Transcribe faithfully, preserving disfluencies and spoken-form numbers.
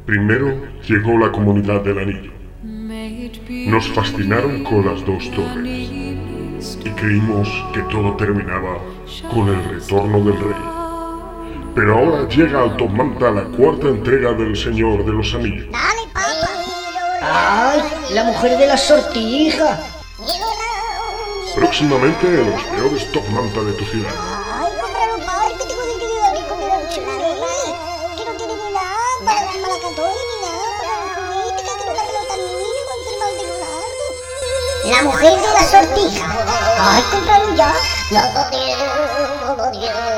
Primero llegó la Comunidad del Anillo. Nos fascinaron con las dos torres y creímos que todo terminaba con el retorno del rey. Pero ahora llega al Top Manta la cuarta entrega del Señor de los Anillos. ¡Dale, papá! ¡Ay! ¡La mujer de la sortija! Próximamente en los peores Top Manta de tu ciudad. ¡Ay, cómpralo, padre! Que tengo que ayudar a comer a Luchonaré. Que no tiene ni nada para las malacatones ni nada para la política, que no la pelota niño con el mal de Leonardo. La mujer de la sortija. ¡Ay, cómpralo ya! No lo quiero, no lo quiero.